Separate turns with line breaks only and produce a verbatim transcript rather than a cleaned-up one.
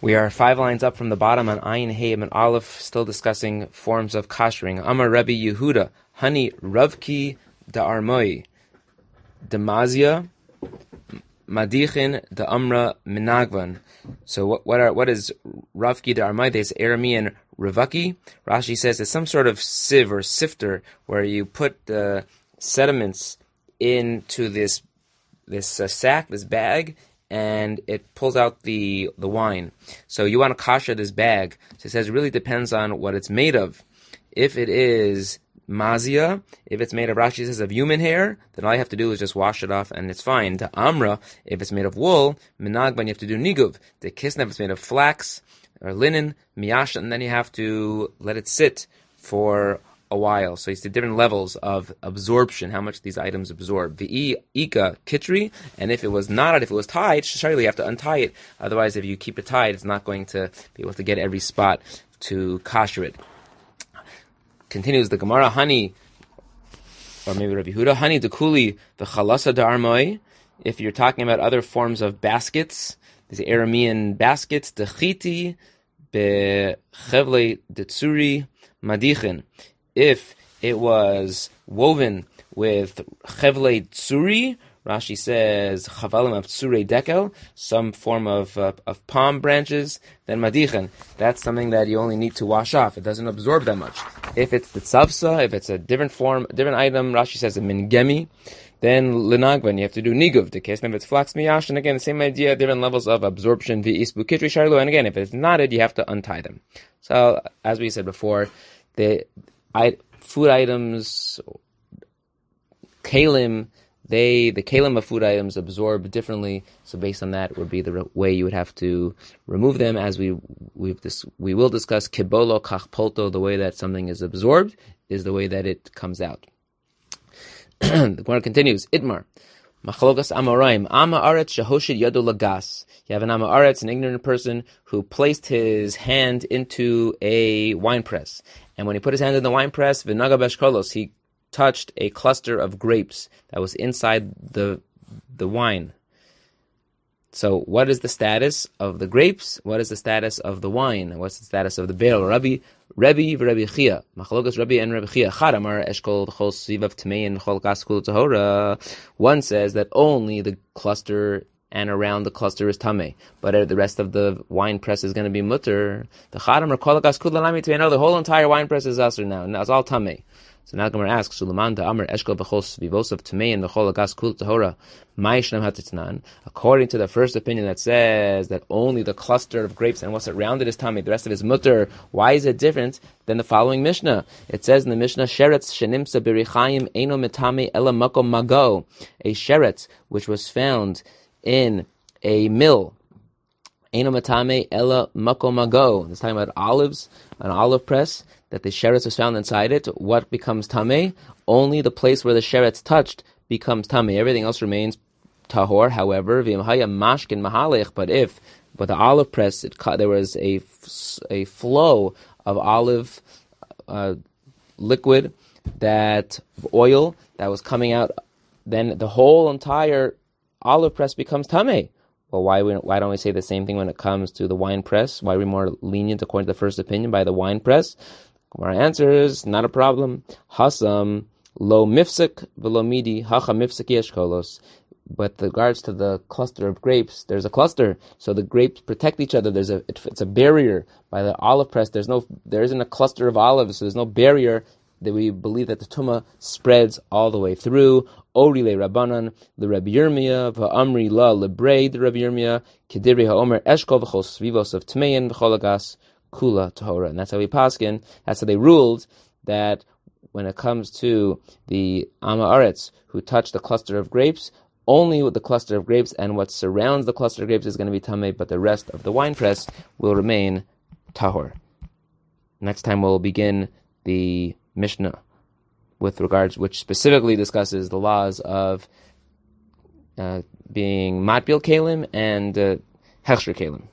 We are five lines up from the bottom on Ayin, Hey, and Aleph, still discussing forms of kashering. Amar Rabbi Yehuda, Hani Ravki Da'armoi, Demazia, Madichin Da'amra Minagvan. So what what are what is Ravki Da'armoi? There's Aramean Ravaki. Rashi says it's some sort of sieve or sifter where you put the sediments into this this uh, sack, this bag, and it pulls out the the wine. So you want to kasher this bag. So it says it really depends on what it's made of. If it is mazia, if it's made of, Rashi says, of human hair, then all you have to do is just wash it off and it's fine. The amra, if it's made of wool, minagban, you have to do niguv. The kisna, if it's made of flax or linen, miyash, and then you have to let it sit for a while. So it's the different levels of absorption, how much these items absorb. The ika kitri, and if it was not, if it was tied, surely you have to untie it. Otherwise, if you keep it tied, it's not going to be able to get every spot to kasher it. Continues the Gemara, Hani, or maybe Rabbi Yehuda, Hani dekuli v'chalasa da'armoi. If you're talking about other forms of baskets, these Aramean baskets, dechiti bechevle detsuri madichin. If it was woven with chevle tsuri, Rashi says chavalim of tsure dekel, some form of uh, of palm branches, then madichin. That's something that you only need to wash off. It doesn't absorb that much. If it's the tzavsa, if it's a different form, different item, Rashi says a mingemi, then linagvan, you have to do niguv. The case if it's flax miyash, and again the same idea, different levels of absorption. V'isbu kitri sharlo, and again if it's knotted, you have to untie them. So as we said before, the I, food items, kalim, they the kalim of food items absorb differently. So based on that would be the re- way you would have to remove them. As we we've dis- we will discuss kibolo kachpolto, the way that something is absorbed is the way that it comes out. The Gemara continues. Itmar. Machlokas Amoraim, Ama Aretz Shehoshid Yadu Lagas. You have an Ama Aretz, an ignorant person, who placed his hand into a wine press. And when he put his hand in the wine press, V'naga Beshkolos, he touched a cluster of grapes that was inside the the wine. So what is the status of the grapes? What is the status of the wine? What's the status of the barrel? Rabbi Rabbi v'Rabbi Chia. Machlokas Rabbi and Rabbi Chia. Chadamar eshkol chol sivav tmein chol gas kul tahora. One says that only the cluster and around the cluster is tameh, but the rest of the wine press is going to be mutter. The Chadamar kol gas kul lami tmein. No, the whole entire wine press is asur now. Now it's all tameh. So now Gemara asks, Sulaman da Amr Eshkol v'chol vivosav tmein v'chol gas kul tahora. Ma'ishnam hatitnan. According to the first opinion that says that only the cluster of grapes and what's around it is tamei, the rest of it is mutter. Why is it different than the following Mishnah? It says in the Mishnah, Sheretz shenimsa birichayim eino metame ela makom mago. A sheretz which was found in a mill. Eino metame ela makom mago. It's talking about olives, an olive press, that the sheretz was found inside it. What becomes tamei? Only the place where the sheretz touched becomes tamei. Everything else remains tahor. However, v'imhaya mashkin mahalech. But if, but the olive press, it, there was a a flow of olive uh, liquid, that oil that was coming out, then the whole entire olive press becomes tamei. Well, why we, why don't we say the same thing when it comes to the wine press? Why are we more lenient according to the first opinion by the wine press? Our answer is not a problem. Hasam lo mifsik v'lo midi hacha mifsik yeshkolos. But with regards to the cluster of grapes, there's a cluster, so the grapes protect each other. There's a it, it's a barrier by the olive press. There's no there isn't a cluster of olives, so there's no barrier that we believe that the tumah spreads all the way through. Ori le Rabbanan, the Rabbi Yirmiyah, va'amri la lebrei, the Rabbi Yirmiyah, kediri ha'omer eshkol v'chol svivos of tmein v'chol agas kula tahora. And that's how we paskin. That's how they ruled that when it comes to the Ama Aretz who touched the cluster of grapes, only with the cluster of grapes and what surrounds the cluster of grapes is going to be tamei, but the rest of the wine press will remain tahor. Next time we'll begin the Mishnah with regards, which specifically discusses the laws of uh, being matbil kalim and uh, hechsher kalim.